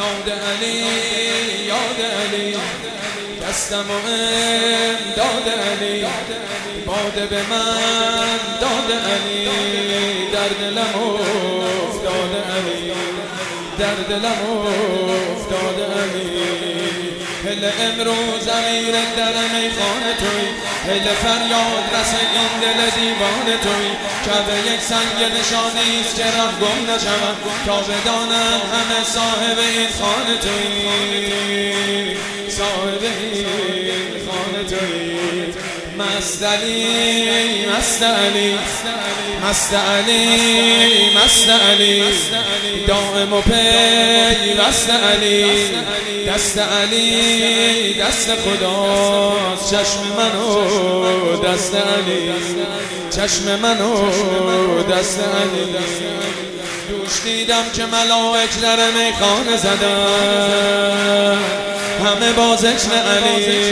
ناد علی یاد علی دستم و امداد علی باده به من داد علی در دلم افتاد علی در دلم افتاد علی هل امروز امیر در میخانه توی هل فریاد رس این دل دیوان توی که یک سنگ نشانیست که رفت گم نشود تا بدانم همه صاحب این خانه توی صاحب این خانه توی مست علی مست علی مست علی مست علی دائم و پیوست علی دست علی دست خداست چشم منو دست علی چشم منو دست علی دوش دیدم که ملائک در میخانه زدن همه با ذکر علی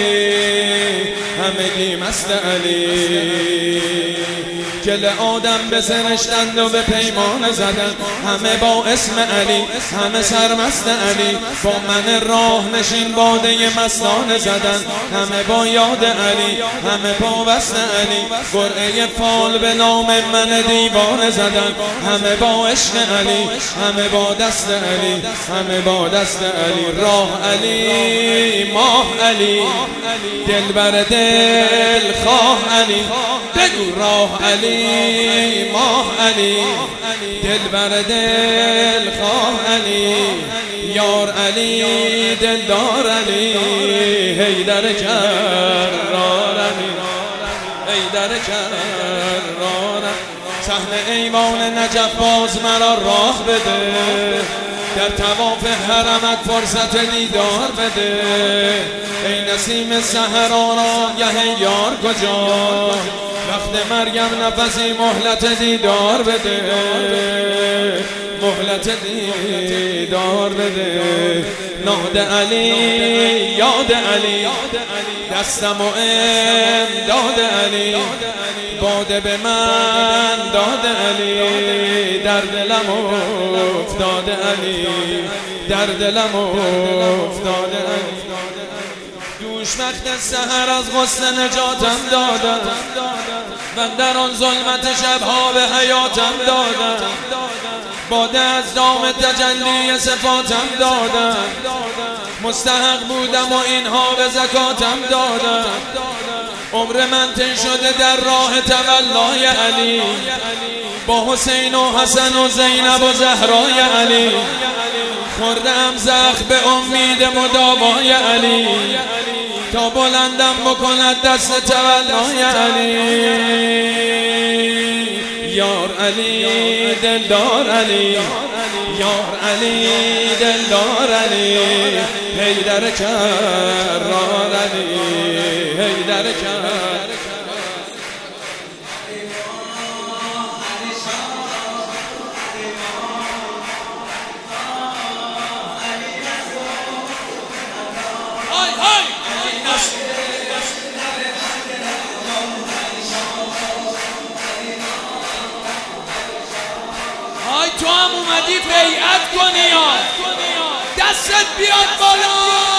همگی مست علی گل آدم بسرشتند و به پیمان زدن همه با اسم علی همه سرمست علی با من راه نشین باده مستانه زدن همه با یاد علی همه پابست علی قرعه فال به نام من دیوانه زدن همه با عشق علی همه با دست علی همه با دست علی راه علی ماه علی دل بر دل خواه علی بگو راه علی ماه علی دل بر دل خواه علی یار علی دلدار علی حیدر کرار علی حیدر کرار صحن ایوان نجف باز مرا راه بده در طواف حرمت فرصت دیدار بده ای نسیم سحران گه یار کجا وقت مریم نفسی مهلت دیدار بده مهلت دیدار بده ناد علی یاد علی دستم و امداد علی باده به من داد علی در دلم افتاد علی در دلم افتاد علی دوش وقت سحر از غصه نجاتم دادم من در آن ظلمت شبها به حیاتم دادم باده از دام تجلی صفاتم دادم مستحق بودم و اینها به زکاتم دادم عمر من تن شده در راه تولای علی با حسین و حسن و زینب و زهرای علی خوردم زخم به امید مداوای علی تا بلندم بکند دست تولای علی یار علی دلدار علی یار علی دلدار علی حیدر کرار علی حیدر کرار تو هم اومدی بیعت کنی یا دستت بیاد بالا